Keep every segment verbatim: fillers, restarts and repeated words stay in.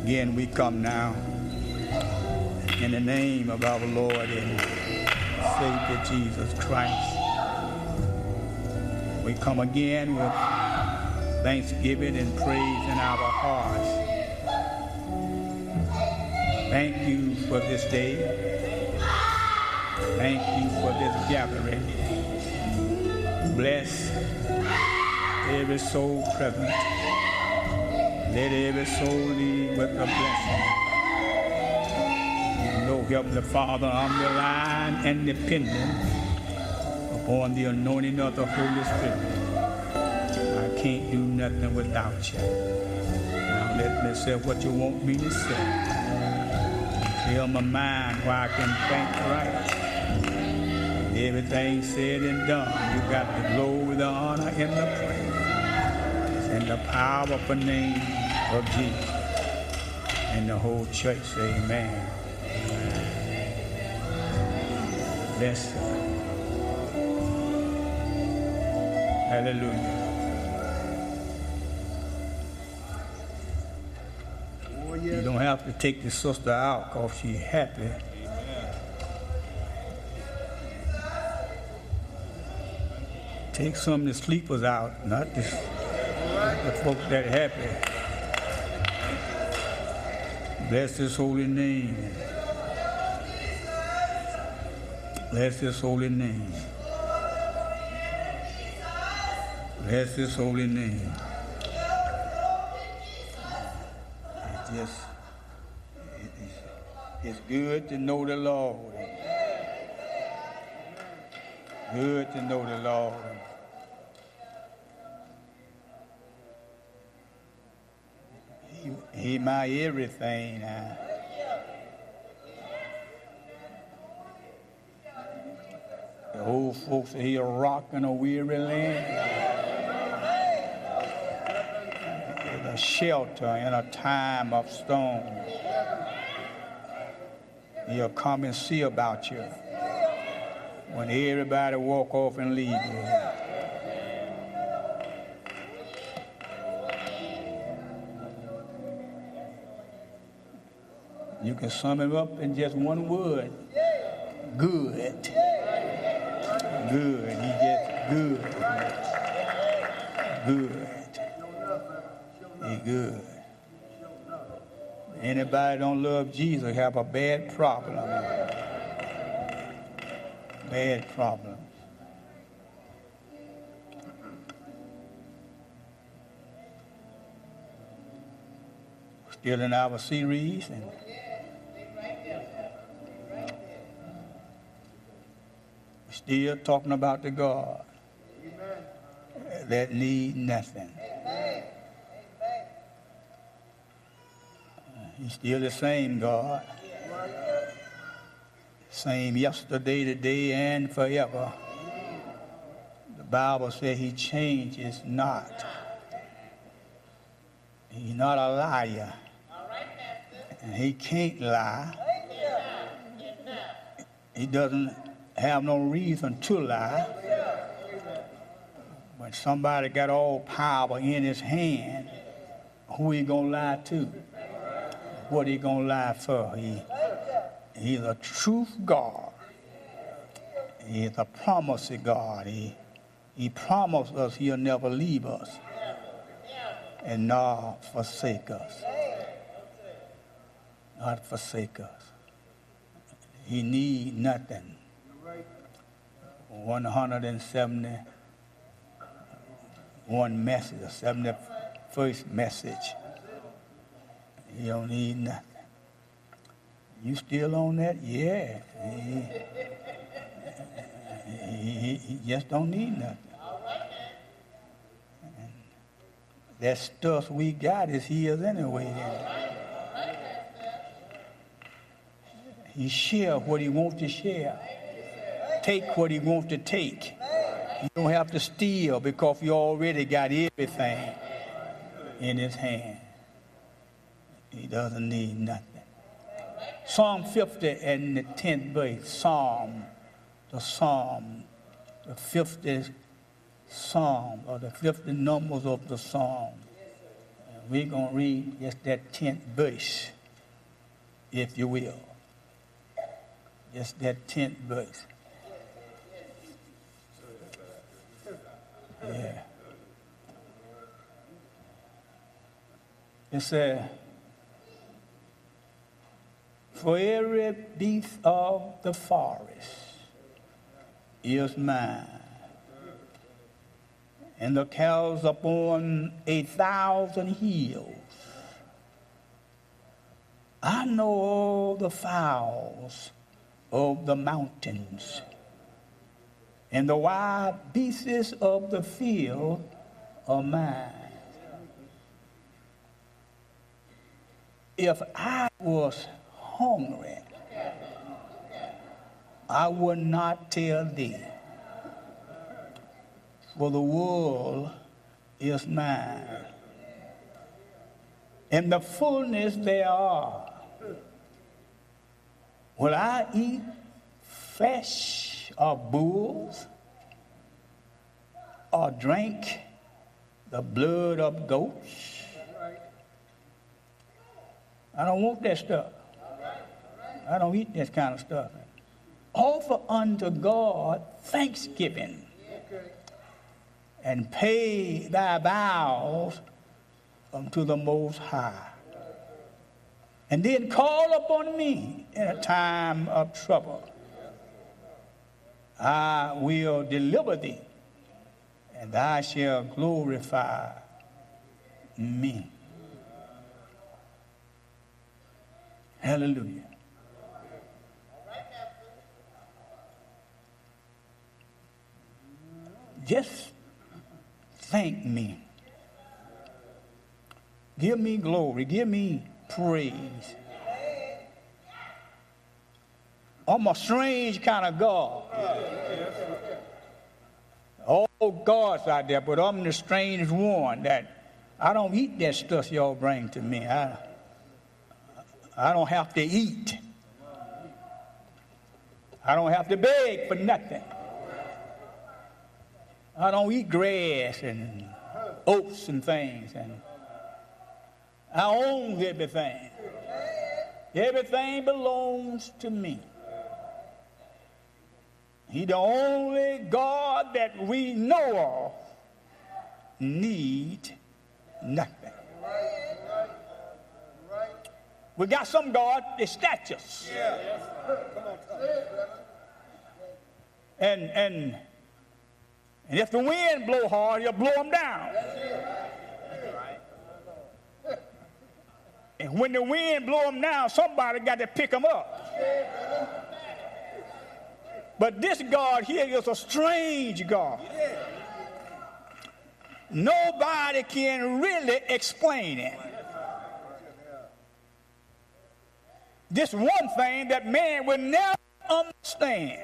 Again, we come now in the name of our Lord and Savior Jesus Christ. We come again with thanksgiving and praise in our hearts. Thank you for this day. Thank you for this gathering. Bless every soul present. Let every soul leave with a blessing. Know, Heavenly Father, I'm relying and dependent upon the anointing of the Holy Spirit. I can't do nothing without you. Now let me say what you want me to say. Fill my mind where I can think right. Everything said and done, you got the glory, the honor, and the praise. In the powerful name of Jesus. And the whole church say amen. Bless her. Hallelujah. Oh, yeah. You don't have to take the sister out because she's happy. Amen. Take some of the sleepers out, not the, the folks that are happy. Bless his holy name. Bless his holy name. Bless his holy name. It's just, it's, it's good to know the Lord. Good to know the Lord. He, he my everything now. The old folks say he a rock in a weary land. A shelter in a time of storm. He'll come and see about you when everybody walk off and leave you. You can sum it up in just one word. Good. Good. He just good. Good. He good. Anybody don't love Jesus have a bad problem. Bad problem. Still in our series and still talking about the God that need nothing. He's still the same God. Same yesterday, today, and forever. The Bible says he changes not. He's not a liar. And he can't lie. He doesn't have no reason to lie. When somebody got all power in his hand, who he gonna lie to? What he gonna lie for? He, he's a truth God. He's a promising God. He, he promised us he'll never leave us and not forsake us. Not forsake us. He need nothing. one hundred seventy-one message, the seventy-first message. He don't need nothing. You still on that? Yeah. He, he, he just don't need nothing. And that stuff we got is his anyway. He share what he wants to share. Take what he wants to take. You don't have to steal because you already got everything in his hand. He doesn't need nothing. Psalm fifty and the tenth verse, Psalm, the Psalm, the fiftieth Psalm, or the fifty numbers of the Psalm. We're going to read just that tenth verse, if you will. Just that tenth verse. Yeah. It says, for every beast of the forest is mine, and the cows upon a thousand hills. I know all the fowls of the mountains, and the wild beasts of the field are mine. If I was hungry, I would not tell thee, for the world is mine, and the fullness thereof. Will I eat flesh of bulls, or drink the blood of goats? I don't want that stuff. I don't eat that kind of stuff. Offer unto God thanksgiving, and pay thy vows unto the Most High. And then call upon me in a time of trouble. I will deliver thee, and thou shalt glorify me. Hallelujah. Just thank me. Give me glory. Give me praise. I'm a strange kind of God. All gods out there, but I'm the strange one that I don't eat that stuff y'all bring to me. I, I don't have to eat. I don't have to beg for nothing. I don't eat grass and oats and things, and I own everything. Everything belongs to me. He's the only God that we know of need nothing. We got some God that statues. And and and if the wind blow hard, he'll blow them down. And when the wind blow them down, somebody got to pick them up. But this God here is a strange God. Nobody can really explain it. This one thing that man will never understand.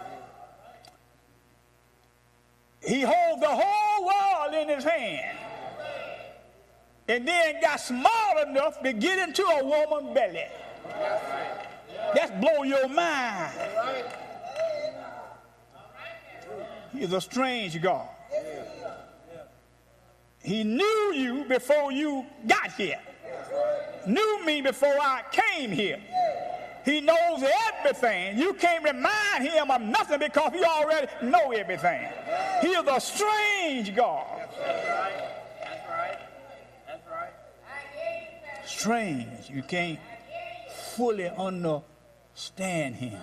He holds the whole world in his hand, and then got small enough to get into a woman's belly. That's blow your mind. He's a strange God. He knew you before you got here. Knew me before I came here. He knows everything. You can't remind him of nothing because he already knows everything. He is a strange God. That's right. That's right. That's right. Strange. You can't fully understand him.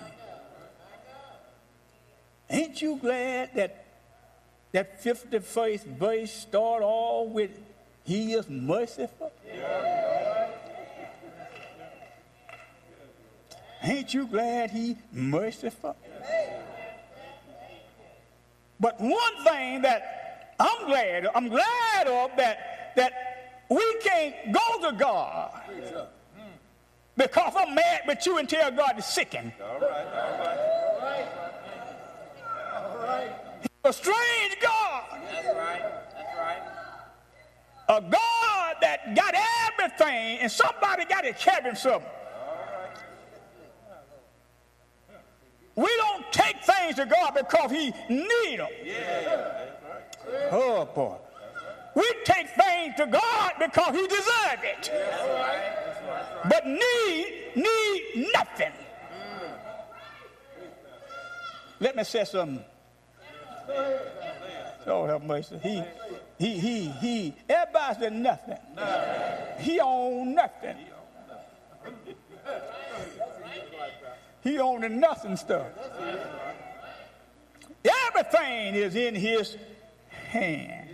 Ain't you glad that that fifty-first verse start all with he is merciful? Ain't you glad he merciful? But one thing that I'm glad, I'm glad of that that we can't go to God because I'm mad with you and tell God to sicken. All right, all right, all right. All right. He's a strange God. That's right, that's right. A God that got everything and somebody got to carry him something. We don't take things to God because he need them. Yeah, that's right. Oh, boy. We take things to God because he deserves it. But need, need nothing. Let me say something. Oh, have mercy. He, he, he, he, everybody said nothing. He owned nothing. He owned the nothing stuff. Everything is in his hand.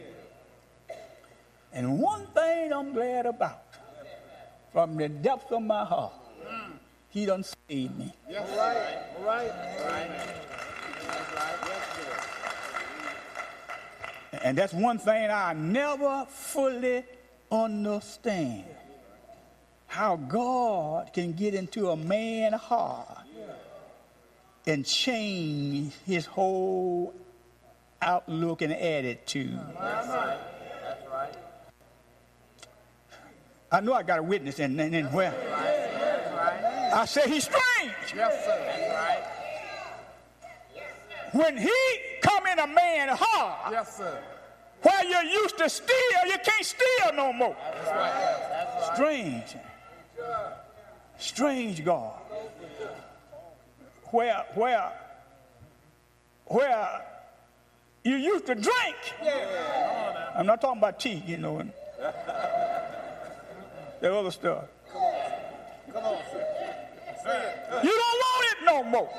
And one thing I'm glad about, from the depths of my heart, he done saved me. Yes, right. All right. All right. And that's one thing I never fully understand. How God can get into a man's heart and change his whole outlook and attitude. That's right. That's right. I know I got a witness in, in, in where That's right. I said he's strange. Yes, sir. That's right. When he come in a man's heart, Yes, sir. where you used to steal, you can't steal no more. That's right. That's right. Strange. Strange God. Where, where, where you used to drink. I'm not talking about tea, you know, and that other stuff. Come on, sir. You don't want it no more.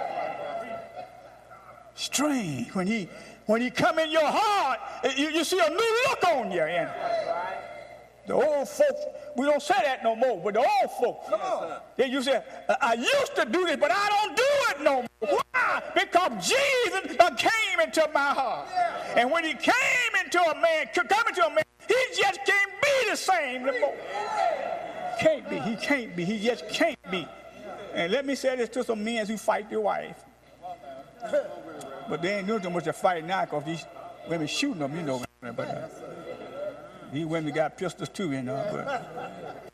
Strange. When he when he come in your heart, you, you see a new look on you. And the old folks, we don't say that no more, but the old folks, they used to say, I used to do this, but I don't do it no more. Why? Because Jesus uh, came into my heart. And when he came into a man, come into a man, he just can't be the same no more. Can't be. He can't be. He just can't be. And let me say this to some men who fight their wife. But they ain't doing too much of fighting now because these women shooting them, you know. But uh, these women got pistols too, you know. But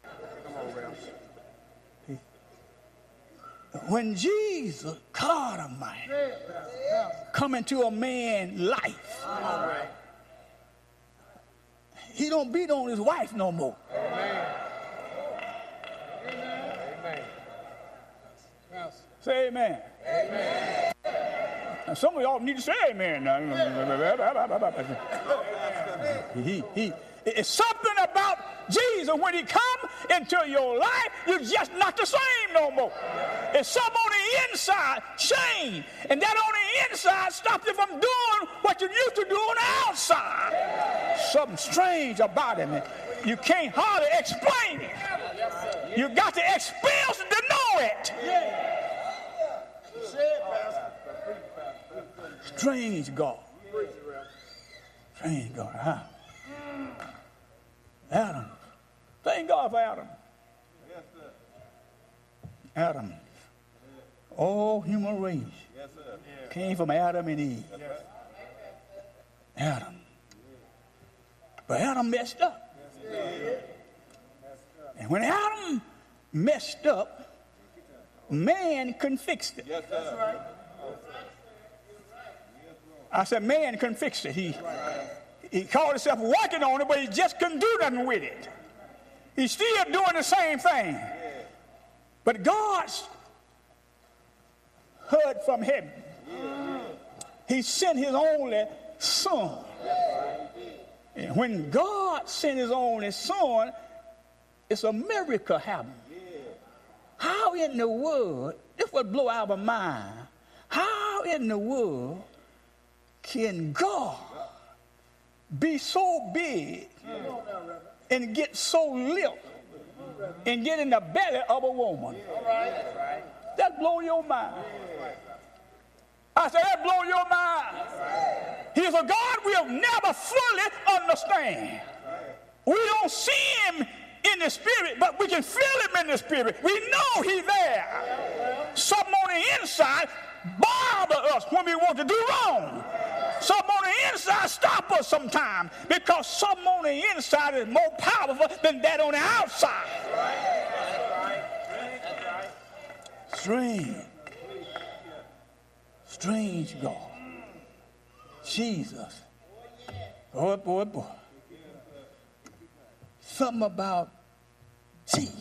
when Jesus, God Almighty, come into a man's life, he don't beat on his wife no more. Amen. Say amen. Amen. Now, some of y'all need to say amen now. he, he, it's something about Jesus. When he come into your life, you're just not the same no more. It's something on the inside change, and that on the inside stops you from doing what you used to do on the outside. Something strange about him. You can't hardly explain it. You got to experience it to know it. Strange God. Strange God. Huh? Adam. Thank God for Adam. Adam. All human race came from Adam and Eve. Adam. But Adam messed up. And when Adam messed up, man couldn't fix it. That's right. I said, man couldn't fix it. He, he called himself working on it, but he just couldn't do nothing with it. He's still doing the same thing. But God heard from heaven. He sent his only son. And when God sent his only son, it's a miracle happened. How in the world, this would blow our mind, how in the world can God be so big and get so little and get in the belly of a woman? That blow your mind. I said, that blow your mind. He's a God we'll never fully understand. We don't see him in the spirit, but we can feel him in the spirit. We know he's there. Something on the inside bother us when we want to do wrong. Something on the inside stop us sometimes because something on the inside is more powerful than that on the outside. Strange. Strange God. Jesus. Boy, boy, boy. something about Jesus.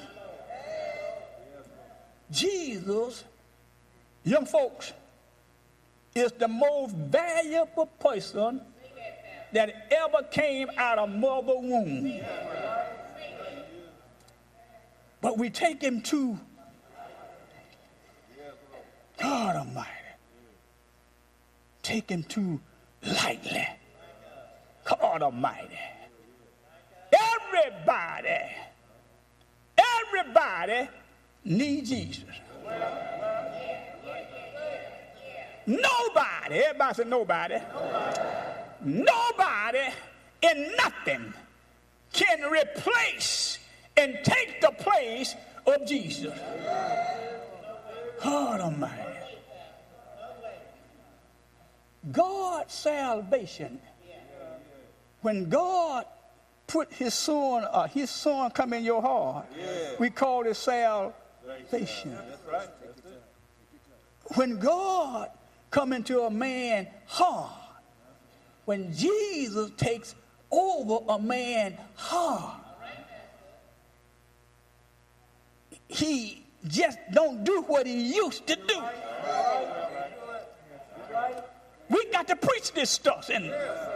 Jesus, young folks, is the most valuable person that ever came out of mother's womb. But we take him to God Almighty. Take him too lightly. God Almighty. Everybody, everybody needs Jesus. Nobody, everybody say nobody. Nobody in nothing can replace and take the place of Jesus. God Almighty. God's salvation. When God put his son, uh, his son come in your heart, we call it salvation. When God come into a man's heart, when Jesus takes over a man's heart, he just don't do what he used to do. We got to preach this stuff. And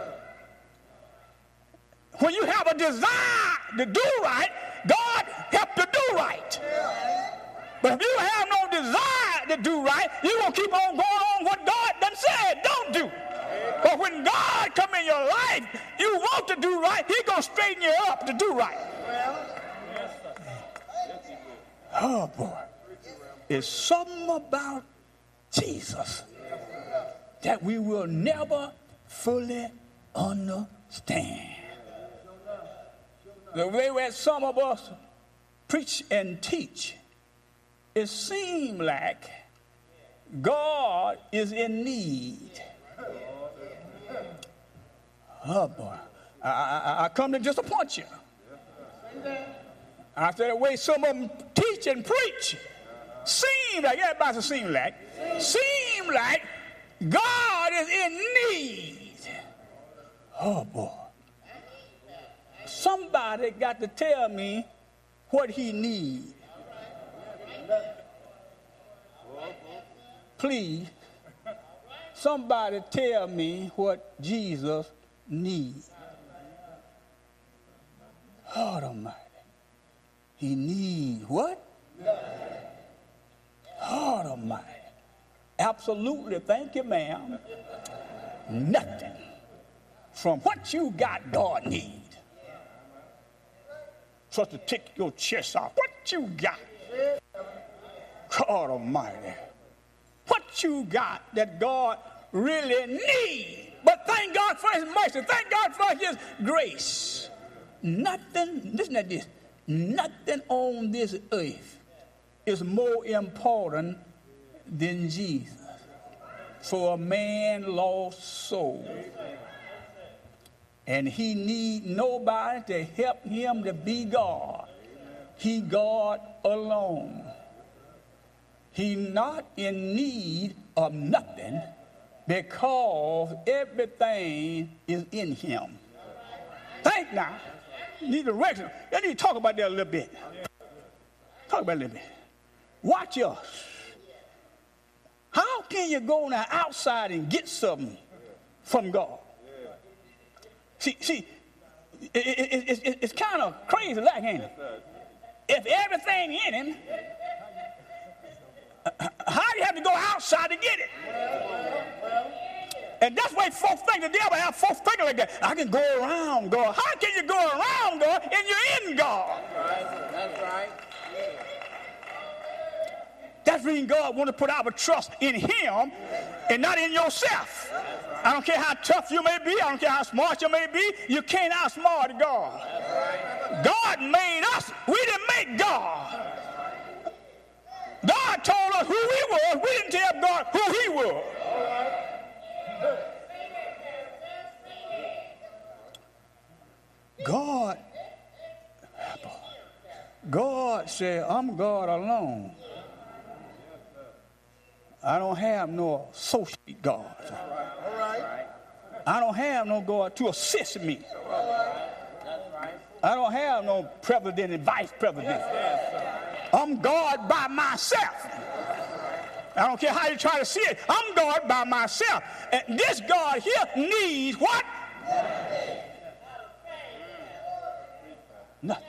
when you have a desire to do right, God help you do right. But if you have no desire to do right, you're going to keep on going on what God done said don't do. But when God come in your life, you want to do right, he's going to straighten you up to do right. Oh, boy. It's something about Jesus that we will never fully understand. The way that some of us preach and teach, it seems like God is in need. Oh, boy. I, I, I come to disappoint you. I said the way some of them teach and preach, seem like, everybody seem like, seem like God is in need. Oh, boy. Somebody got to tell me what he needs. Please, somebody tell me what Jesus needs. God Almighty. He needs what? God Almighty. Absolutely, thank you, ma'am. Nothing. From what you got, God needs. So to take your chest off. What you got? God Almighty. What you got that God really needs. But thank God for his mercy. Thank God for his grace. Nothing, listen to this. Nothing on this earth is more important than Jesus for a man lost soul. And he need nobody to help him to be God. He God alone. He not in need of nothing because everything is in him. Think now. You need to recognize. I need to talk about that a little bit. Talk about it a little bit. Watch us. How can you go on the outside and get something from God? See, see, it, it, it, it, it's kind of crazy like, ain't it? If everything in him, how do you have to go outside to get it? And that's why folks think, the devil have folks thinking like that. I can go around God. How can you go around God and you're in God? That's right. That's right. That's reason God want to put our trust in him and not in yourself. I don't care how tough you may be. I don't care how smart you may be. You can't outsmart God. God made us. We didn't make God. God told us who he was. We didn't tell God who he was. God, God said, I'm God alone. I don't have no associate God. All right. I don't have no God to assist me. That's right. I don't have no president and vice president. I'm God by myself. I don't care how you try to see it. I'm God by myself. And this God here needs what? Nothing.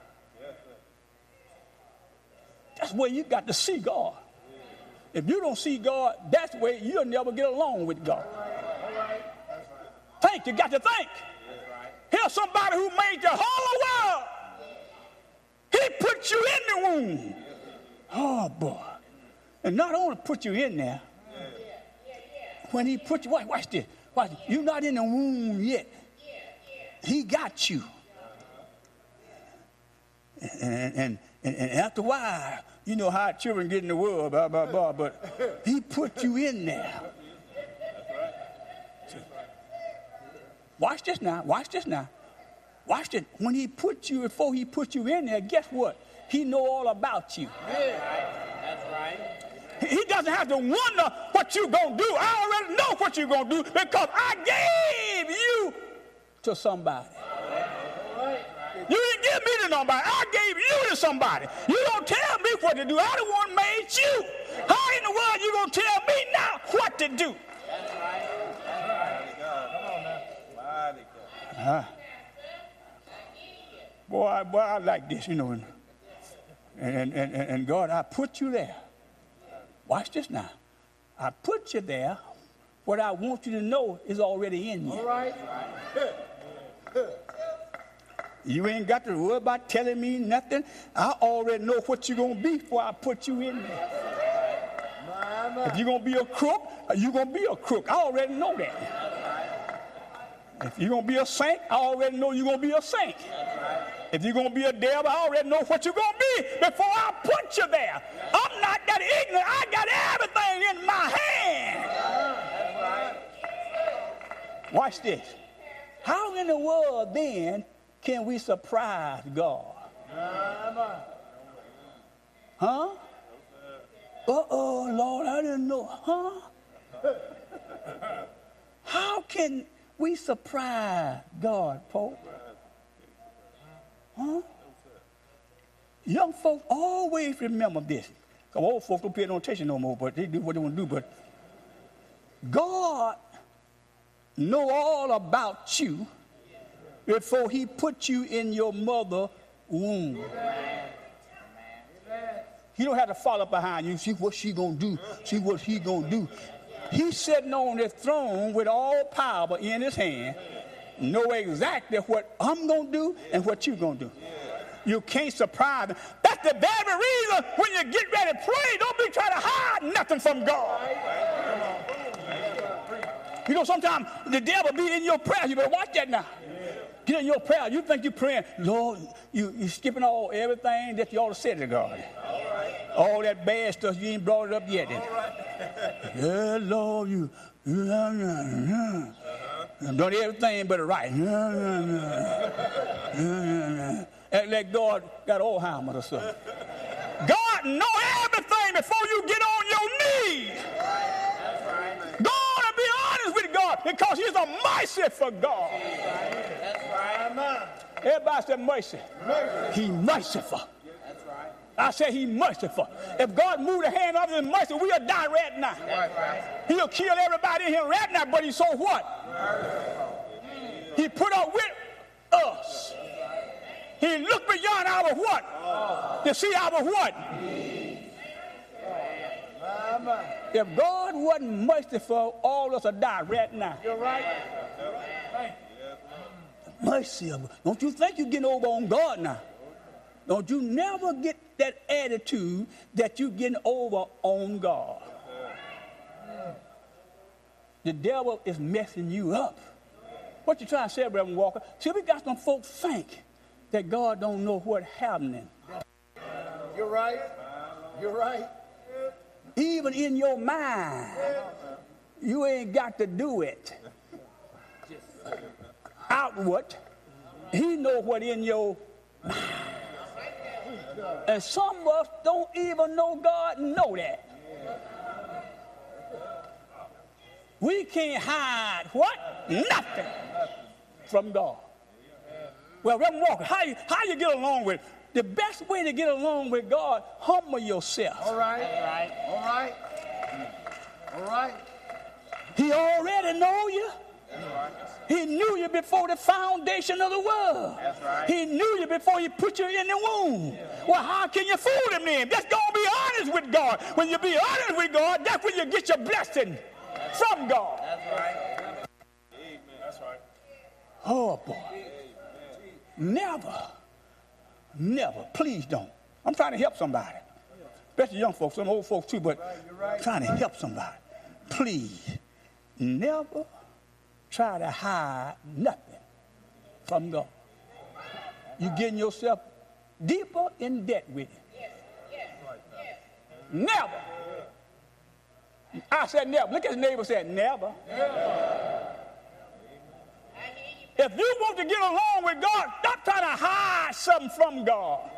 That's where you got to see God. If you don't see God, that's where you'll never get along with God. Think, you got to think. Here's somebody who made the whole world. He put you in the womb. Oh, boy. And not only put you in there, when he put you, watch, watch this. Watch, you're not in the womb yet. He got you. And, and, and, and after a while, you know how children get in the world, blah, blah, blah, but he put you in there. Watch this now. Watch this now. Watch this. When he put you, before he put you in there, guess what? He know all about you. That's right. He doesn't have to wonder what you're going to do. I already know what you're going to do because I gave you to somebody. You didn't give me to nobody. I gave you to somebody. You don't tell me what to do. I the one made you. How in the world you going to tell me now what to do? That's right. That's right. Come on now. Mighty God. Uh, boy, I, boy, I like this, you know. And, and, and, and God, I put you there. Watch this now. I put you there. What I want you to know is already in you. All right. You ain't got to worry about telling me nothing. I already know what you're going to be before I put you in there. If you're going to be a crook, you're going to be a crook. I already know that. If you're going to be a saint, I already know you're going to be a saint. If you're going to be a devil, I already know what you're going to be before I put you there. I'm not that ignorant. I got everything in my hand. Watch this. How in the world then can we surprise God? Huh? Uh-oh, Lord, I didn't know. Huh? How can we surprise God, Pope? Huh? Young folks always remember this. Because old folks don't pay no attention no more, but they do what they want to do. But God know all about you before he put you in your mother's womb. He don't have to follow behind you, see what she gonna do, see what he gonna do. He's sitting on the throne with all power in his hand, know exactly what I'm gonna do and what you're gonna do. You can't surprise him. That's the very reason when you get ready to pray, don't be trying to hide nothing from God. You know, sometimes the devil be in your prayer. You better watch that now. Get in your prayer. You think you're praying, Lord, you, you're skipping all everything that you ought to say to God. All, all that bad stuff, you ain't brought it up yet. Yeah, Lord, you, you uh, uh, uh, done everything but right. Uh, uh, uh, uh, Act like God got Alzheimer's or something. God know everything before you get on your knees. Go on and be honest with God because he's a merciful God. That's right. Everybody said mercy. mercy. He merciful. That's right. I said he merciful. If God moved the hand of his mercy, we'll die right now. Right. He'll kill everybody in here right now, but he so what? Merciful. He put up with us. He looked beyond our what? Oh. To see our what? If God wasn't merciful, all of us would die right now. You're right. Mercy of God. Don't you think you're getting over on God now? Don't you never get that attitude that you're getting over on God. The devil is messing you up. What you trying to say, Reverend Walker? See, we got some folks think that God don't know what's happening. You're right. You're right. Even in your mind, you ain't got to do it. Outward, he know what in your mind. And some of us don't even know God know that. We can't hide what? Nothing from God. Well, Reverend Walker, how you, how you get along with it? The best way to get along with God, humble yourself. All right. All right. All right. All right. He already know you. That's right. He knew you before the foundation of the world. That's right. He knew you before he put you in the womb. Well, how can you fool him then? Just don't be honest with God. When you be honest with God, that's when you get your blessing from God. That's right. Amen. That's right. Oh, boy. Never, never, please don't. I'm trying to help somebody. Especially young folks, some old folks too, but I'm trying to help somebody. Please, never try to hide nothing from God. You're getting yourself deeper in debt with it. Never. I said never. Look at his neighbor, said never. If you want to get along with God, stop trying to hide something from God.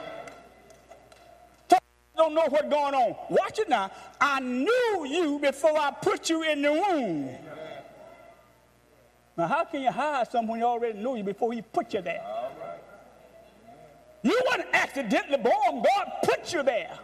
Don't know what's going on. Watch it now. I knew you before I put you in the womb. Now, how can you hide something when he already knew you before he put you there? You weren't accidentally born. God put you there.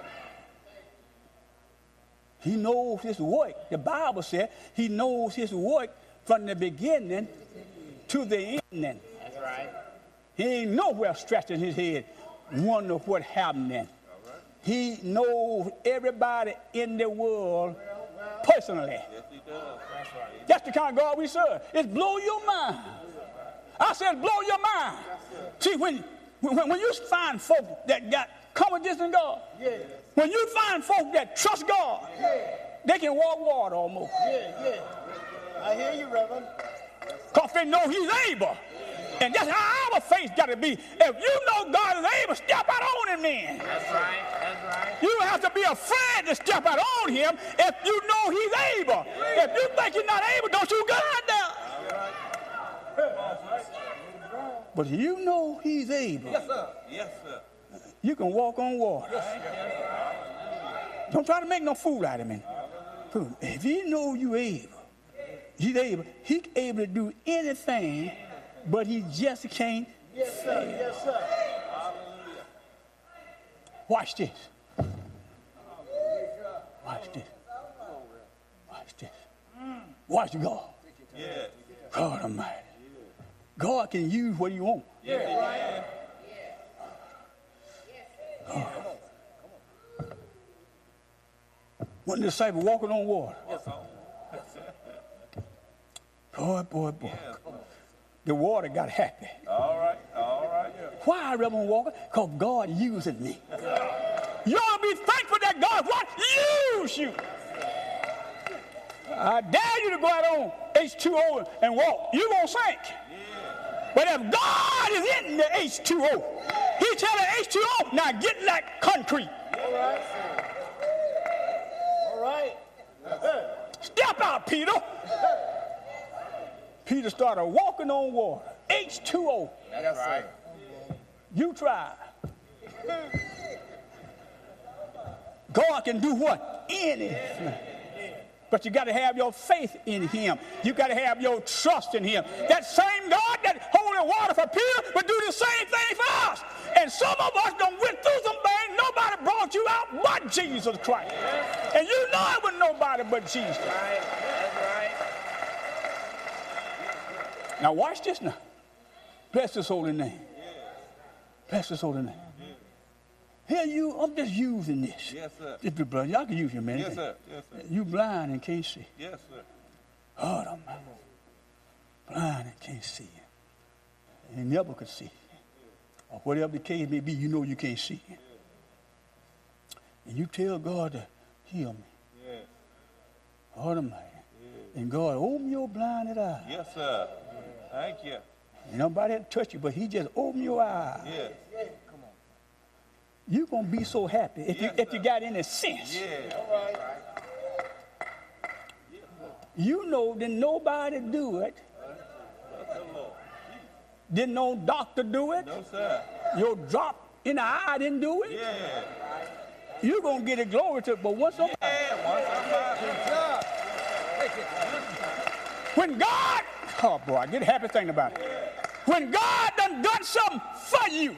He knows his work. The Bible said he knows his work from the beginning to the ending. That's right. He ain't nowhere scratching his head, wonder what happened then. He knows everybody in the world personally. Yes, he does. That's right. That's the kind of God we serve. It's blow your mind. I said blow your mind. See, when, when, when you find folk that got confidence in God, Yeah. when you find folk that trust God, Yeah. they can walk water almost. Yeah. Yeah. I hear you, Reverend. Because they know he's able. And that's how our faith got to be. If you know God is able, step out on him then. That's right. That's right. You don't have to be afraid to step out on him if you know he's able. If you think he's not able, don't you go out there. But if you know he's able, Yes, sir. Yes, sir. you can walk on water. Don't try to make no fool out of him. If he know you able, he's able. He's able to do anything, but he just can't. Yes, sir. Yes, sir. Watch this. Watch this. Watch this. Watch God. Yeah. God Almighty. God can use what he wants. Yeah. One of the disciples walking on water. Boy, boy, boy. The water got happy. All right. All right. Why, Reverend Walker? Because God uses me. You ought to be thankful that God what? Use you. I dare you to go out on H two O and walk. You're going to sink. But if God is in the H two O, he tell the H two O, now get like concrete. All right. All right. Step out, Peter. Peter started walking on water. H two O. That's right. You try. God can do what? Anything. But you got to have your faith in him. You got to have your trust in him. That same God that holding water for Peter would do the same thing for us. And some of us done went through some things. Nobody brought you out but Jesus Christ. And you know it was nobody but Jesus. That's right. Now watch this now. Bless his holy name. Bless his holy name. Here you, I'm just using this. Yes, sir. Just be blind. Y'all can use your man. Yes, sir. Yes, sir. You blind and can't see. Yes, sir. God Almighty. Blind and can't see. And you never could see. Or whatever the case may be, you know you can't see. And you tell God to heal me. Yes. God Almighty. And God, open your blinded eyes. Yes, sir. Thank you. And nobody had to touch you, but he just opened your eyes. Yes. You're going to be so happy if, Yes, you, if sir. you got any sense. Yeah. All right. You know that nobody do it. That's the Lord. Didn't no doctor do it. No, sir. Your drop in the eye didn't do it. Yeah. You're going to get a glory to it. But once somebody, Yeah. Once somebody. when God, oh boy, I get a happy thing about it. When God done done something for you.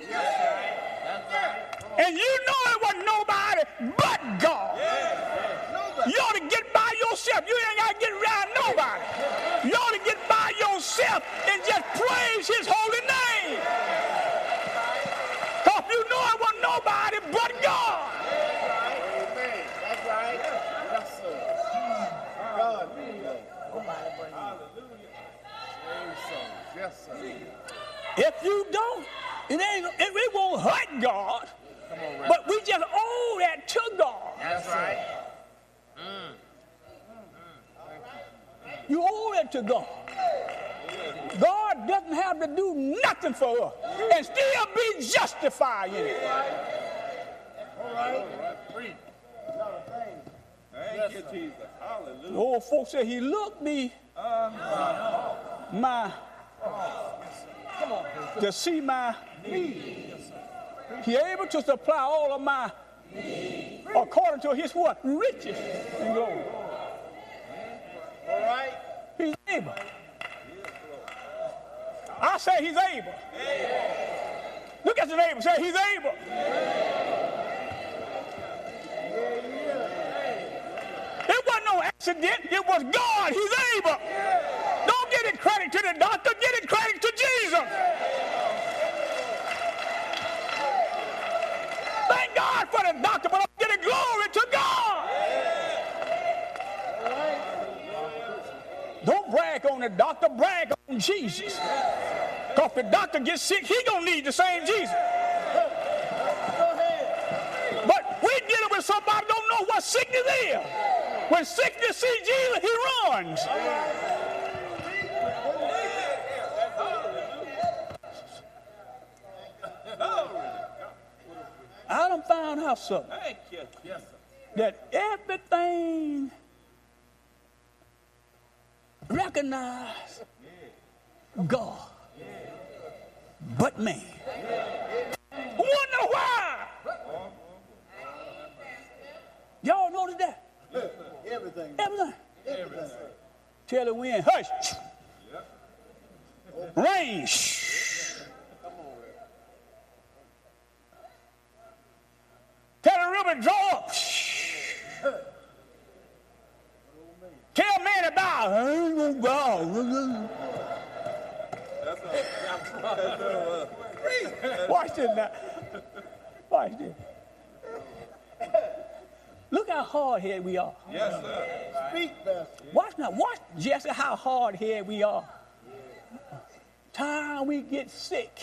And you know it wasn't nobody but God. You ought to get by yourself. You ain't got to get around nobody. You ought to get by yourself and just praise his holy name. Because you know it wasn't nobody but God. Amen. That's right. Yes, sir. God. Yes, sir. If you don't, it ain't. It, it won't hurt God. On, but we just owe that to God. That's right. You owe it to God. God doesn't have to do nothing for us and still be justified in it. All right. Thank you, Jesus. Hallelujah. The old folks say he looked me my to see my need. He able to supply all of my according to his what? Riches and glory. All right. He's able. I say he's able. Look at your neighbor. Say he's able. It wasn't no accident. It was God. He's able. Don't give it credit to the doctor. Give it credit to Jesus. Thank God for the doctor, but I'm giving glory to God. Don't brag on the doctor, brag on Jesus. Because if the doctor gets sick, he gonna need the same Jesus. But we dealing with somebody who don't know what sickness is. When sickness sees Jesus, he runs. I done found out something. Thank you. Yes, sir. That everything recognize God but man. Wonder why? Y'all notice that? Everything. Everything. Everything. Tell the wind, hush. Rain, shh. Tell the river, draw up. Shh. Tell man about. I ain't gonna bow. Watch this now. Watch this. Look how hard-headed we are. Yes, sir. Speak, Pastor. Watch now. Watch, Jesse, how hard-headed we are. Time we get sick.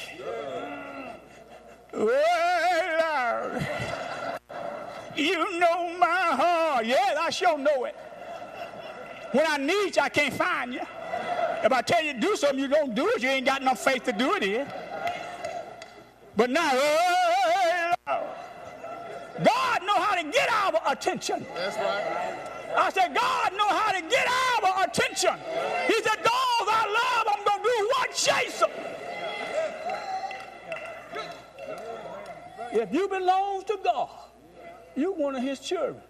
Well, Lord, you know my heart. Yes, I sure know it. When I need you, I can't find you. If I tell you to do something, you don't do it. You ain't got enough faith to do it in. But now, oh, Lord, God know how to get our attention. That's right. I said, God know how to get our attention. He said, those I love, I'm going to do what? Chase them. If you belong to God, you one of his children.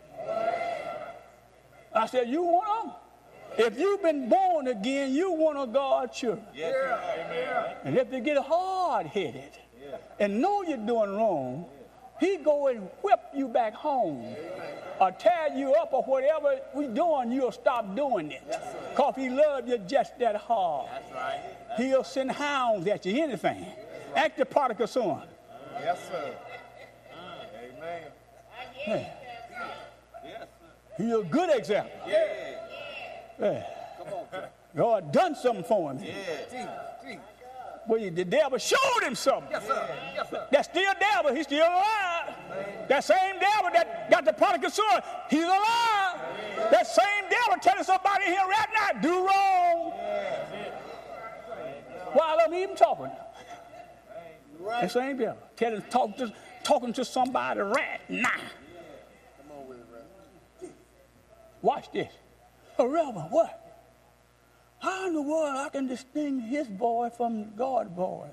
I said, you one of them. If you've been born again, you one of God's children. Yes, sir. Amen. And if you get hard-headed and know you're doing wrong, he go and whip you back home or tear you up or whatever we doing, you'll stop doing it. Because he loves you just that hard. That's right. He'll send hounds at you, anything. Act the prodigal son. Yes, sir. Amen. Yeah. Yes, sir. He's a good example. Yeah. Yeah. Come on, sir. God done something for him. Yeah. Jesus, Jesus. Well, the devil showed him something. Yes, sir. Yes, sir. That's still devil. He's still alive. That same devil that got the prodigal son, he's alive. That same devil telling somebody here right now, do wrong. While I'm even talking. Right. That same devil telling, talk to, talking to somebody right now. Come on with it, brother. Watch this. Oh, Reverend, what? How in the world I can distinguish his voice from God's voice?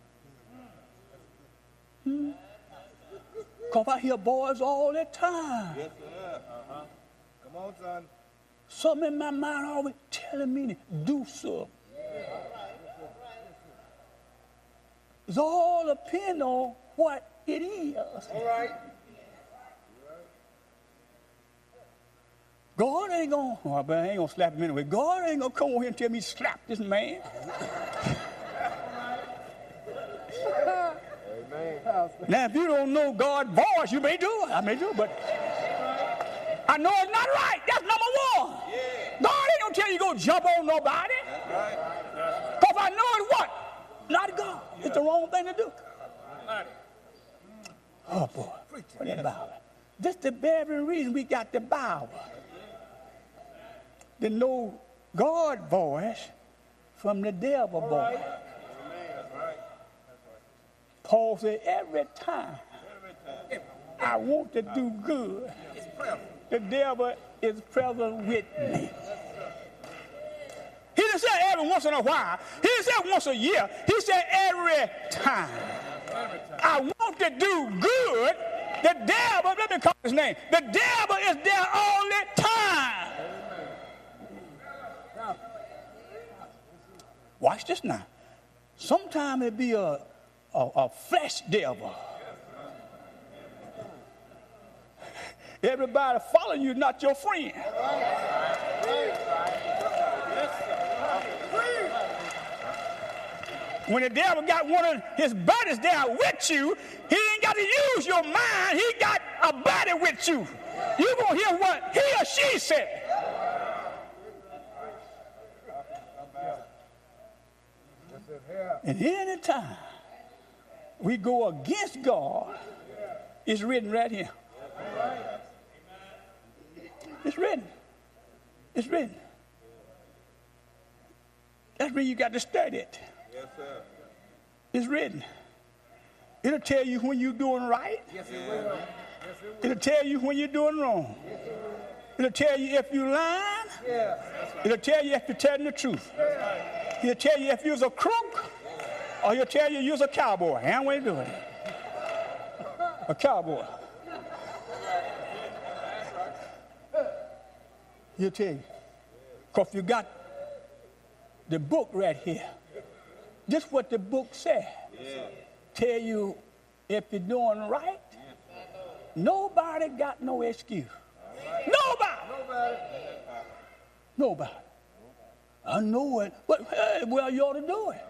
Hmm? Because I hear boys all the time. Yes, sir. Uh-huh. Come on, son. Something in my mind always telling me to do something. It's all depend on what it is. All right. God ain't gonna, oh, but I ain't gonna slap him anyway. God ain't gonna come over here and tell me to slap this man. Now, if you don't know God's voice, you may do it. I may do it, but I know it's not right. That's number one. Yeah. God ain't gonna tell you to go jump on nobody. That's right. Because I know it's what? Not God. Yeah. It's the wrong thing to do. Right. Oh, boy. What is the Bible? This is the very reason we got the Bible. To know God's voice from the devil's voice. Paul said, every time I want to do good, the devil is present with me. He didn't say every once in a while. He didn't say once a year. He said every time I want to do good, the devil, let me call his name, the devil is there all the time. Watch this now. Sometimes it be a A, a flesh devil. Everybody following you, not your friend. When the devil got one of his buddies there with you, he ain't got to use your mind. He got a buddy with you. You're going to hear what he or she said. And any time we go against God, it's written right here. It's written. It's written. That's where you got to study it. Yes, sir. It's written. It'll tell you when you're doing right. Yes, it will. Yes, it will. It'll tell you when you're doing wrong. Yes, it will. It'll tell you if you're lying. Yeah. It'll tell you if you're telling the truth. Yeah. It'll tell you if you're a crook. Or he'll tell you you're a cowboy. And what are you doing? A cowboy. He'll tell you. Because you got the book right here. Just what the book said. Yeah. Tell you if you're doing right. Nobody got no excuse. Right. Nobody. Nobody. Nobody. I know it. But hey, well, you ought to do it.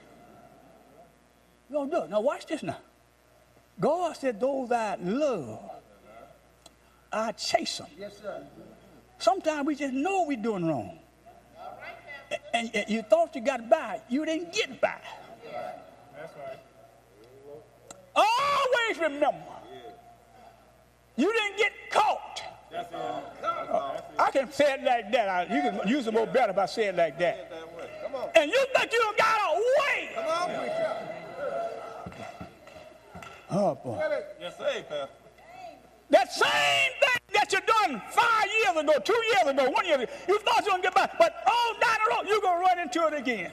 You ought to do it. Now watch this now. God said, those I love, I chase them. Yes, sir. Sometimes we just know we're doing wrong. And, and you thought you got by. You didn't get by. That's right. Always remember, you didn't get caught. That's it. Uh, I can say it like that. I, you can use it more better if I say it like that. Come on. And you think you got away. Come on, preacher. Oh, boy. Yes, sir, Pastor. That same thing that you done five years ago, two years ago, one year ago, you thought you were going to get by, but all down the road, you're going to run into it again.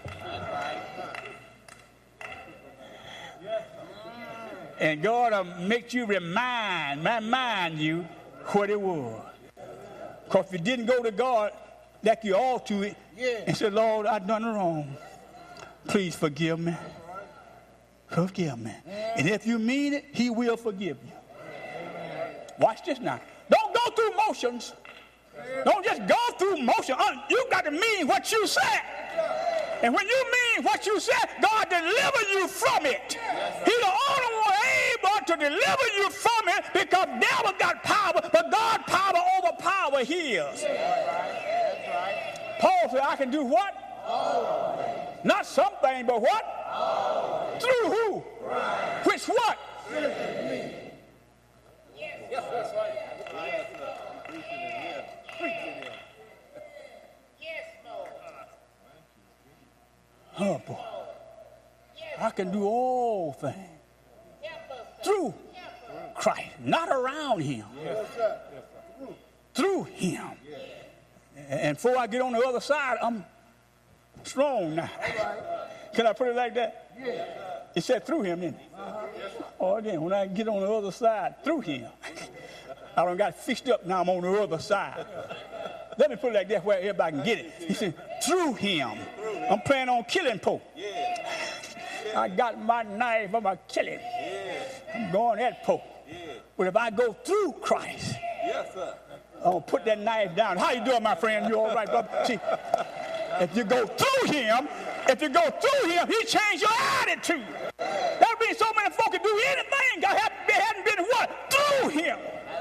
And God will make you remind, remind you what it was. Because if you didn't go to God like you ought to Yeah. and say, Lord, I've done wrong. Please forgive me. Forgive me. And if you mean it, he will forgive you. Watch this now. Don't go through motions. Don't just go through motion. You got to mean what you said. And when you mean what you said, God deliver you from it. He's the only one able to deliver you from it because devil got power, but God's power overpower his. Paul said, I can do what? Not something, but what? Through who? Which what? Yes, that's right. Oh, boy. I can do all things through Christ, not around him. Through him. And before I get on the other side, I'm strong now. Can I put it like that? Yeah. It said through him, didn't it? Uh-huh. Oh, again, when I get on the other side, through him. I done got fixed up, now I'm on the other side. Let me put it like that where everybody can get it. He said, through him. I'm planning on killing Pope. Yeah. I got my knife, I'm going to kill him. Yeah. I'm going that poke. Yeah. But if I go through Christ, Yes, sir. I'm going to put that knife down. How you doing, my friend? You all right, brother? See, if you go through him, if you go through him, he changed your attitude. That means so many folk can do anything. God have, they hadn't been what? Through him.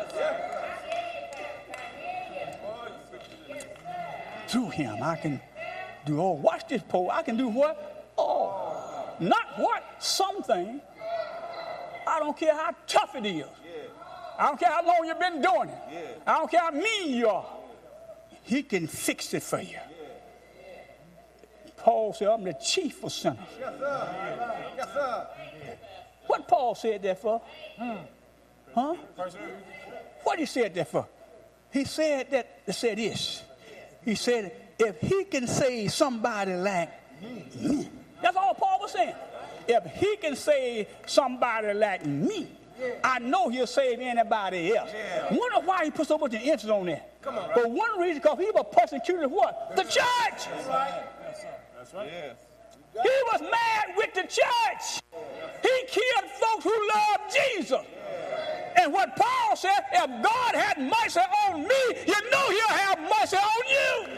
Through him, I can do, oh, watch this pole. I can do what? Oh, not what? Something. I don't care how tough it is. I don't care how long you've been doing it. Yeah. I don't care how mean you are. He can fix it for you. Yeah. Paul said, I'm the chief of sinners. Yes, sir. Yes, sir. What Paul said that for? Hmm. Huh? What he said that for? He said that, he said this. He said, if he can save somebody like me, that's all Paul was saying. If he can save somebody like me, I know he'll save anybody else. Yeah. Wonder why he put so much emphasis on that. Come on, right? But one reason, because he was persecuted what? The church. That's right. That's right. That's right. Yes. He was mad with the church. He killed folks who loved Jesus. And what Paul said, if God had mercy on me, you know he'll have mercy on you.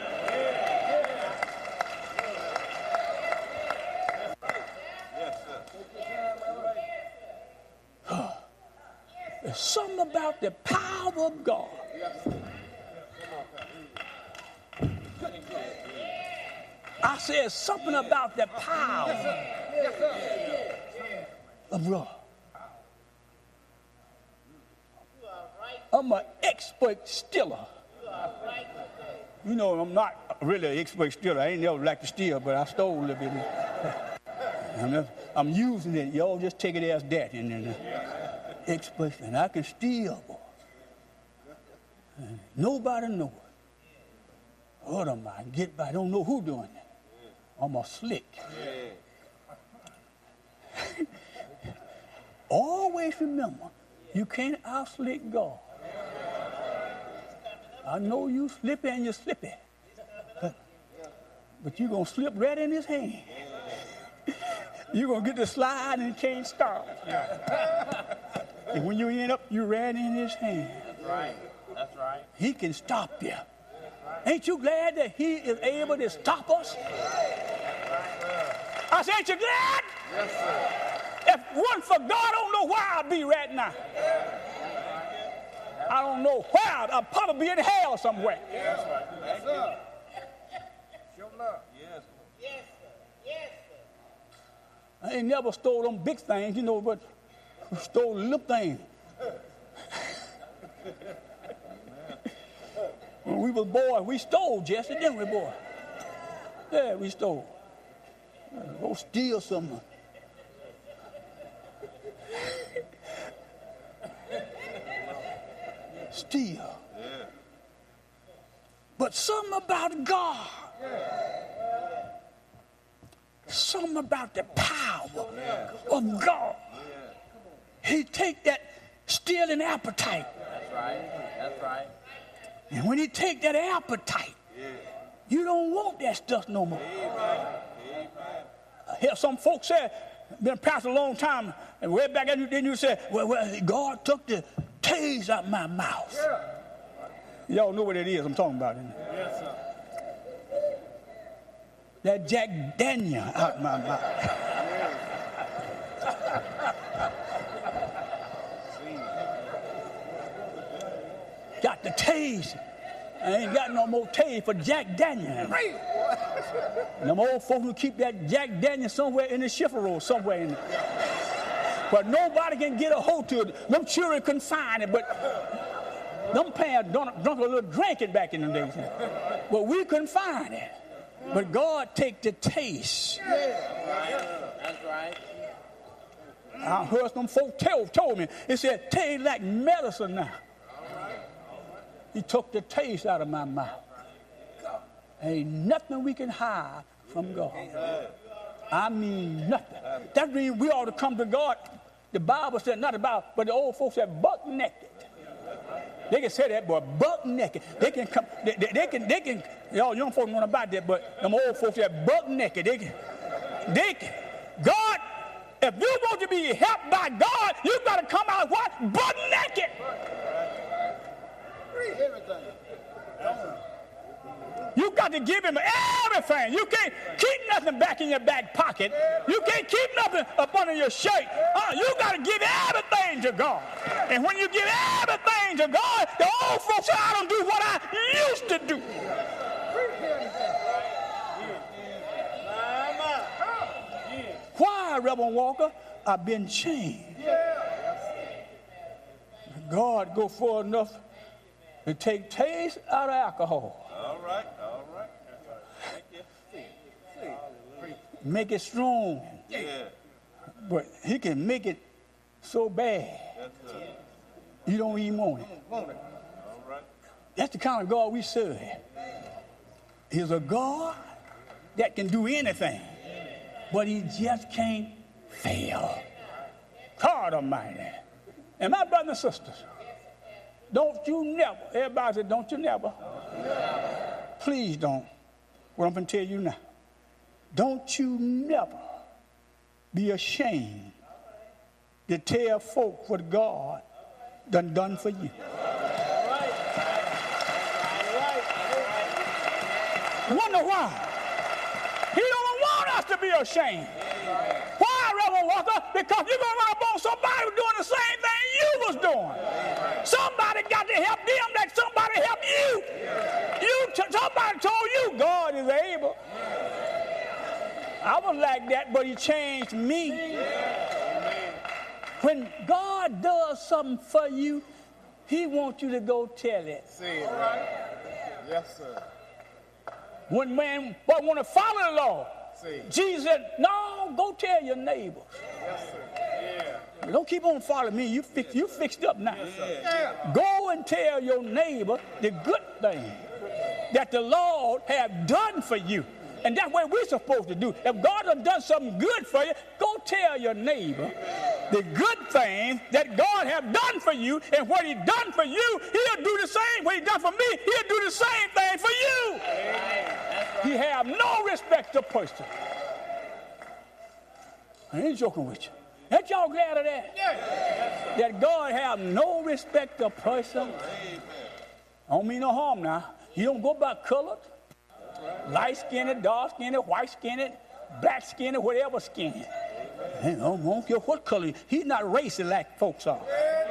There's something about the power of God. I said something about the power of God. I'm an expert stiller. You know, I'm not really an expert stiller. I ain't never like to steal, but I stole a little bit. I'm, I'm using it. Y'all just take it as that. And then, uh, expert, and I can steal, boy. And nobody know it. What am I? Get by. I don't know who doing it. I'm a slick. Always remember, you can't out-slick God. I know you slippy and you're slippy. But you're going to slip right in his hand. You're going to get the slide and can't stop. And when you end up, you're right in his hand. That's right. That's right. He can stop you. Ain't you glad that he is able to stop us? I said, ain't you glad? Yes, sir. If it wasn't for God, I don't know where I'd be right now. I don't know where. I'd, I'd probably be in hell somewhere. Yes, sir. Yes, sir. Show love. Yes. Yes, sir. Yes, sir. I ain't never stole them big things, you know, but stole the little things. When we was boys, we stole, Jesse, didn't we, boy? Yeah, we stole. Go steal something. Steal. Yeah. But something about God. Something about the power of God. He take that stealing appetite. That's right. That's right. And when he take that appetite, you don't want that stuff no more. I hear some folks say, been pastor a long time, and way back then you say, well, well, God took the taste out of my mouth. Yeah. Y'all know what it is I'm talking about, isn't it? Yes, sir. That Jack Daniel out of my mouth. Got the taste. I ain't got no more taste for Jack Daniel. Them old folks who keep that Jack Daniel somewhere in the shifter roll, somewhere in there. But nobody can get a hold to it. Them children couldn't find it, but them parents drunk, drunk a little drinking back in the days. But we couldn't find it. But God take the taste. That's right. I heard some folk tell, told me, it said, taste like medicine now. He took the taste out of my mouth. Ain't nothing we can hide from God. I mean nothing. That means we ought to come to God. The Bible said not about, but the old folks said buck naked. They can say that, boy, buck naked. They can come, they, they, they can, they can, y'all young folks know about that, but them old folks said buck naked. They can, they can. God If you want to be helped by God, you got to come out what? Butt naked. Everything. You got to give him everything. You can't keep nothing back in your back pocket. You can't keep nothing up under your shirt. Uh, you got to give everything to God. And when you give everything to God, the old folks say, I don't do what I used to do. Why, Reverend Walker? I've been changed. God go far enough to take taste out of alcohol. All right, all right. Thank you. Make it strong. Yeah. But he can make it so bad That's uh, you don't even want it. all right. That's the kind of God we serve. He's a God that can do anything, but he just can't fail. God Almighty. And my brothers and sisters, don't you never, everybody said, don't you never. Please don't. What I'm going to tell you now. Don't you never be ashamed to tell folk what God done done for you. Wonder why? He don't want us to be ashamed. Why, Reverend Walker? Because you're going to run up on somebody who's doing the same thing you was doing. Somebody got to help them that somebody helped you. You t- somebody told you God is able. I was like that, but he changed me. When God does something for you, he wants you to go tell it. Say it, right? Yes, sir. When man want to follow the law, Say it. Jesus said, no, go tell your neighbors. Yes, sir. Yeah. Don't keep on following me. You, fix, you fixed up now. Yeah. Go and tell your neighbor the good thing that the Lord have done for you. And that's what we're supposed to do. If God has done something good for you, go tell your neighbor the good thing that God have done for you. And what he done for you, he'll do the same. What he done for me, he'll do the same thing for you. He have no respect to person. I ain't joking with you. Ain't y'all glad of that? Yeah. That God have no respect to person. I don't mean no harm now. You don't go by color. Light-skinned, dark-skinned, white-skinned, black-skinned, whatever skin. I don't care what color. He's not racist like folks are.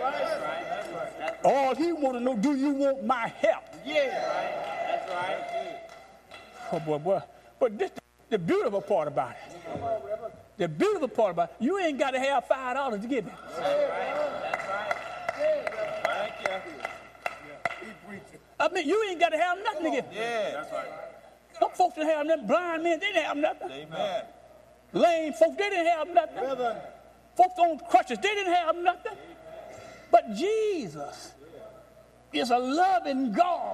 All he want to know, do you want my help? Yeah. That's right. Oh, boy, boy. But this the beautiful part about it. The beautiful part about it, you ain't got to have five dollars to give him. Thank you. I mean, you ain't got to have nothing to give him. Yeah. That's right. Some folks didn't have nothing. Blind men, they didn't have nothing. Amen. Lame folks, they didn't have nothing. Brother. Folks on crutches, they didn't have nothing. But Jesus is a loving God.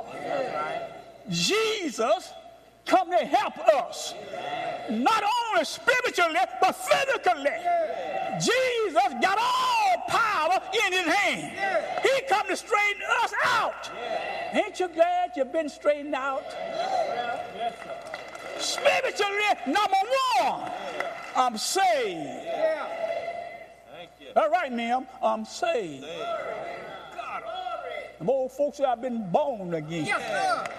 Jesus come to help us. Not only spiritually, but physically. Jesus got all power in his hand. He come to straighten us out. Ain't you glad you've been straightened out? Spiritually, number one, I'm saved. Thank you. All right, ma'am, I'm saved. Them old folks say I've been born again. Yes,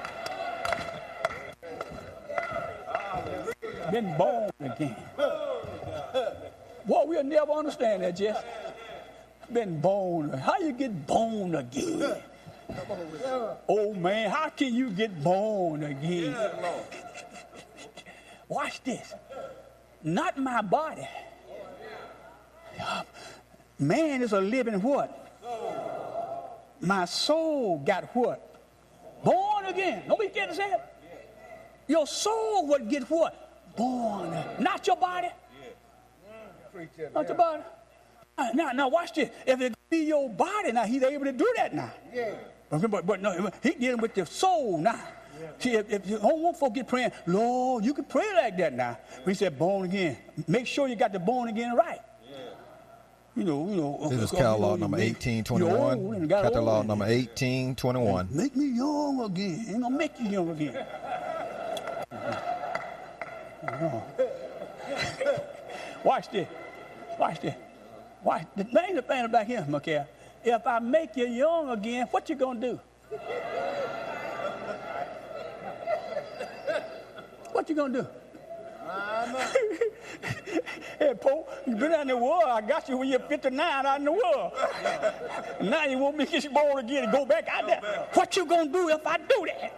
Been born again. Well, we'll never understand that, Jess. Been born. How you get born again? Oh, man, how can you get born again? Watch this. Not my body. Man is a living what? My soul got what? Born again. Don't be scared to say it. Your soul would get what? Born. Not your body. Not your body. Now, now watch this. If it be your body, now he's able to do that now. Yeah. But, but no, he dealing with the soul now. See, if, if you don't want folk get praying, Lord, you can pray like that now. But he said, born again. Make sure you got the born again right. You know, you know. This is catalog you know, number make- eighteen you're old twenty-one. and got Catalog old number and- eighteen twenty-one. Make me young again. Ain't gonna make you young again. Watch this. Watch this. Watch the thing, the thing back here, Micaiah. If I make you young again, what you gonna do? What you gonna do? Hey, Pope, you been out in the world. I got you when you're fifty-nine out in the world. Now you want me to get you born again and go back out there. What you gonna do if I do that?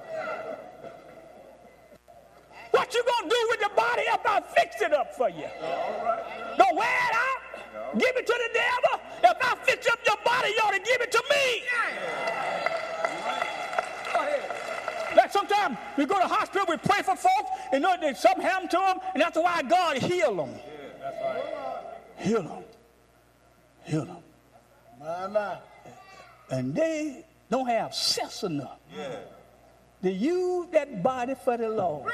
What you gonna do with the body if I fix it up for you? Don't wear it out. Give it to the devil. If I fix up your body, you ought to give it to me. Like sometimes we go to the hospital, we pray for folks, and know that something happened to them, and that's why God heal them. Yeah, that's right. Heal them. Heal them. My, my. And they don't have sense enough Yeah. to use that body for the Lord.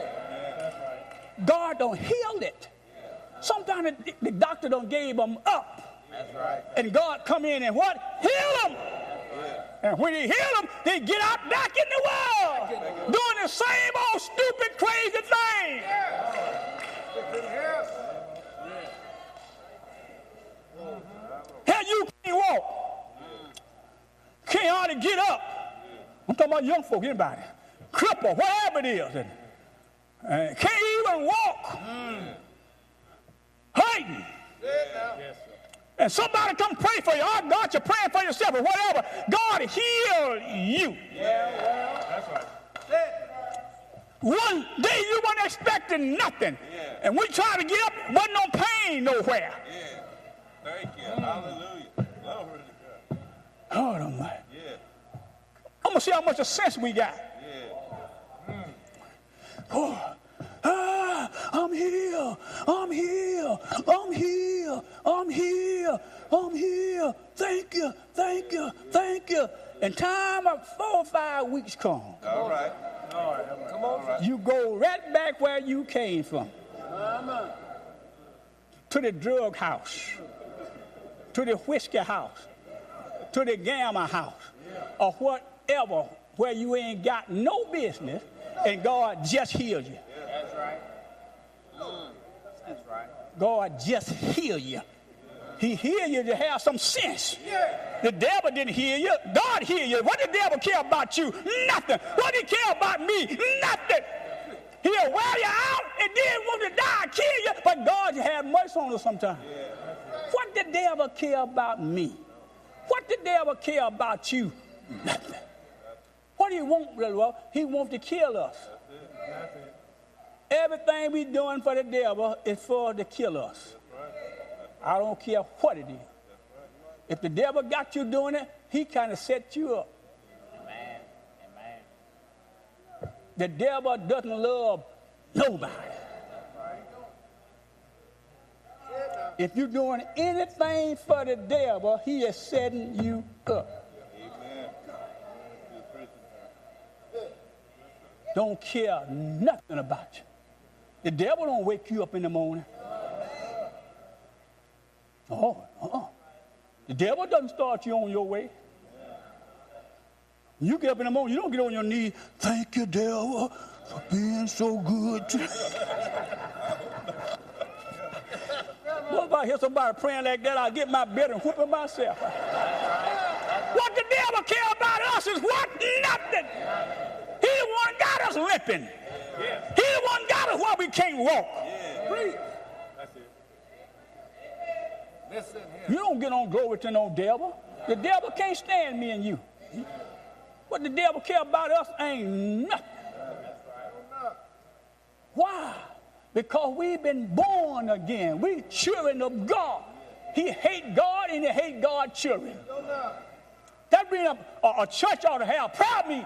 God don't heal it. Sometimes the, the doctor don't gave them up. That's right. And God come in and what? Heal them. And when he heal them, they get out back in the world doing the same old stupid, crazy thing. Hell, you can't walk. Can't hardly get up. I'm talking about young folk, anybody. Cripple, whatever it is. And, uh, can't even walk. Hurting. And somebody come pray for you. Oh, God, you're praying for yourself or whatever. God heal you. Yeah, that's right. One day you weren't expecting nothing. Yeah. And we try to get up, wasn't no pain nowhere. Yeah. Thank you. Hallelujah. Glory to God. Oh, Almighty. Yeah. I'm going to see how much of sense we got. Yeah. Oh, ah, I'm here. I'm here. I'm here. I'm here. I'm here. Thank you. Thank you. Thank you. And time of four or five weeks come. All right. All right. Come on. Right. You go right back where you came from. To the drug house. To the whiskey house. To the gamma house. Or whatever where you ain't got no business and God just healed you. That's right. That's right. God just healed you. He healed you to have some sense. The devil didn't heal you. God healed you. What did the devil care about you? Nothing. What did he care about me? Nothing. He'll wear you out and then want to die, kill you. But God had mercy on us sometimes. What did the devil care about me? What did the devil care about you? Nothing. What do he want, brother? Well, he wants to kill us. Everything we doing for the devil is for to kill us. I don't care what it is. If the devil got you doing it, he kind of set you up. Amen. Amen. The devil doesn't love nobody. If you're doing anything for the devil, he is setting you up. Don't care nothing about you. The devil don't wake you up in the morning. Oh, uh-uh. The devil doesn't start you on your way. You get up in the morning, you don't get on your knees. Thank you, devil, for being so good to me. What if I hear somebody praying like that? I'll get my bed and whoop it myself. What the devil care about us is what? Nothing. He the one got us limping. He the one got us where we can't walk. That's it. Listen here. You don't get on glory to no devil. The devil can't stand me and you. What the devil care about us ain't nothing. Why? Because we've been born again. We children of God. He hate God and he hate God's children. That means a, a, a church ought to have prayer meeting.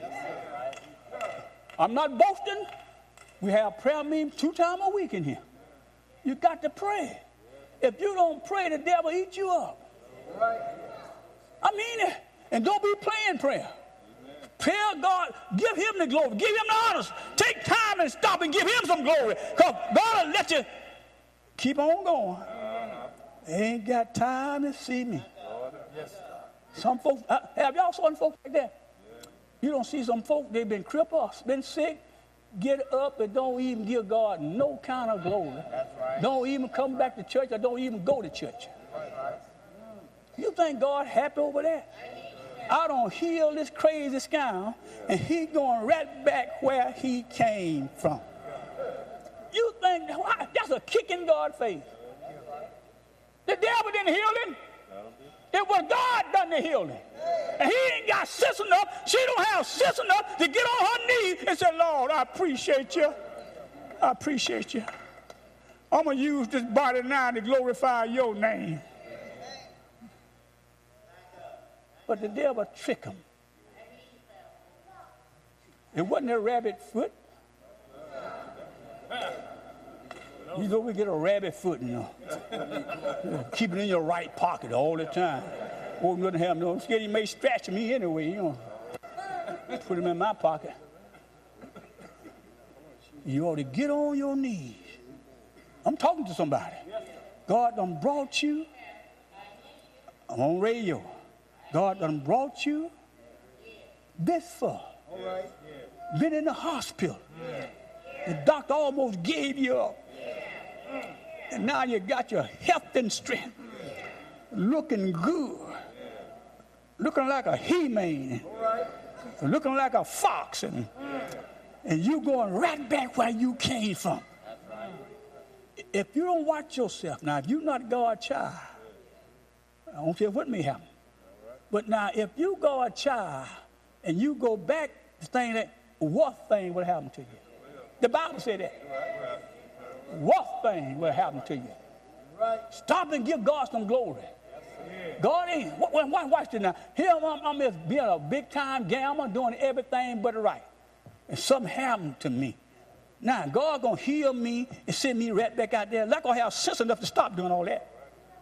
I'm not boasting. We have prayer meeting two times a week in here. You got to pray. If you don't pray, the devil eat you up. I mean it. And don't be playing prayer. Prayer God, give him the glory. Give him the honors. Take time and stop and give him some glory. Because God will let you keep on going. They ain't got time to see me. Some folks, uh, have y'all seen folks like that? You don't see some folk, they've been crippled, been sick, get up and don't even give God no kind of glory. That's right. Don't even come back to church or don't even go to church. Right. You think God happy over that? I don't heal this crazy scoundrel, and he going right back where he came from. You think that's a kick in God's face? The devil didn't heal him. It was God done the healing. And he ain't got sense enough. She don't have sense enough to get on her knees and say, Lord, I appreciate you. I appreciate you. I'm going to use this body now to glorify your name. But the devil tricked him. It wasn't a rabbit foot. You know, we get a rabbit foot, you know. Keep it in your right pocket all the time. Oh, nothing have no. I'm scared he may scratch me anyway, you know. Put him in my pocket. You ought to get on your knees. I'm talking to somebody. God done brought you. I'm on radio. God done brought you this far. Been in the hospital. The doctor almost gave you up. And now you got your health and strength. Looking good. Looking like a he-man. Looking like a fox. And, and you going right back where you came from. If you don't watch yourself, now if you're not God's child, I don't care what may happen. But now if you God's child and you go back to things that, what thing will happen to you? The Bible said that. What thing will happen to you? Stop and give God some glory. God ain't, watch this now. Here I'm, I'm just being a big time gambler, doing everything but right. And something happened to me. Now, God going to heal me and send me right back out there. I'm not going to have sense enough to stop doing all that.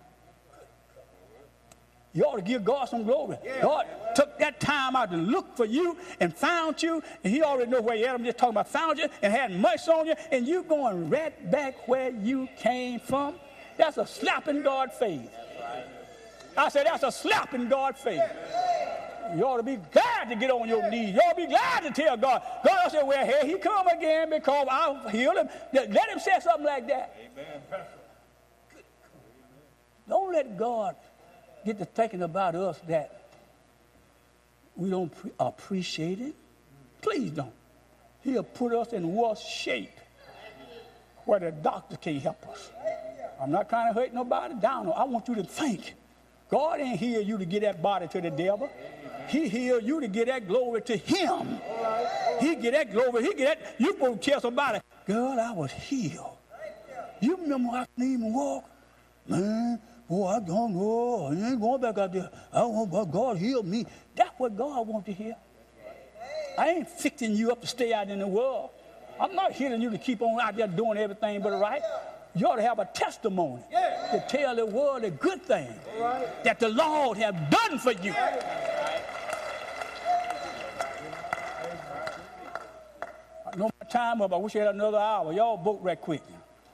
You ought to give God some glory. Yeah. God took that time out to look for you and found you, and he already know where you at. I'm just talking about found you and had much on you, and you going right back where you came from. That's a slap in God's face. I said that's a slap in God's face. You ought to be glad to get on your knees. You ought to be glad to tell God. God said, well, here he come again because I'll heal him. Let him say something like that. Amen. Don't let God get to thinking about us that we don't pre- appreciate it. Please don't. He'll put us in worse shape where the doctor can't help us. I'm not trying to hurt nobody down. I want you to think. God ain't heal you to get that body to the devil. He healed you to get that glory to him. He get that glory. He get that. You go tell somebody, girl, I was healed. You remember I couldn't even walk? Man, oh, I don't know. I ain't going back out there. I want God healed me. That's what God wants to hear. I ain't fixing you up to stay out in the world. I'm not healing you to keep on out there doing everything but right. You ought to have a testimony to tell the world a good thing that the Lord has done for you. I know my time up. I wish I had another hour. Y'all vote right quick.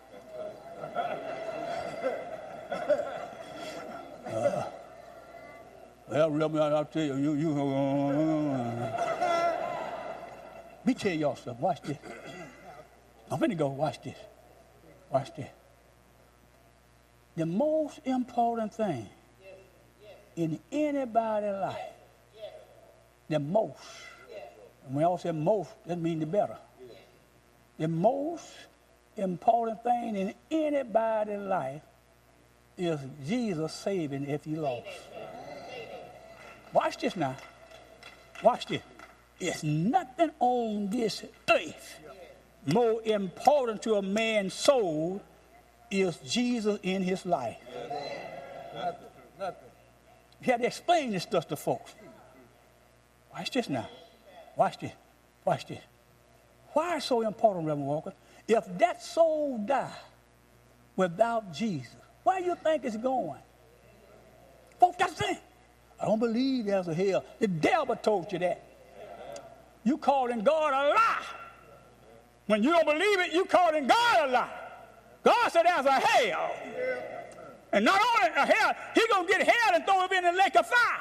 Uh, well, Reverend, I'll tell you, you, you. Uh, let me tell y'all something. Watch this. I'm finna go. Watch this. Watch this. The most important thing in anybody's life, the most, and when I all say most, that means the better. The most important thing in anybody's life is Jesus saving if you lost. Watch this now. Watch this. It's nothing on this earth more important to a man's soul is Jesus in his life. Nothing. Nothing. You have to explain this stuff to folks. Watch this now. Watch this. Watch this. Why is it so important, Reverend Walker? If that soul die without Jesus, where do you think it's going? Folks, that's the thing. I don't believe there's a hell. The devil told you that. You calling God a lie. When you don't believe it, you calling God a lie. God said there's a hell. And not only a hell, he's going to get hell and throw him in the lake of fire.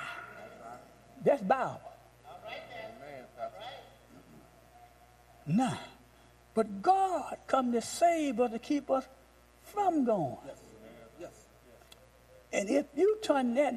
That's Bible. Now, But God come to save us, to keep us from going. Yes. And if you turn that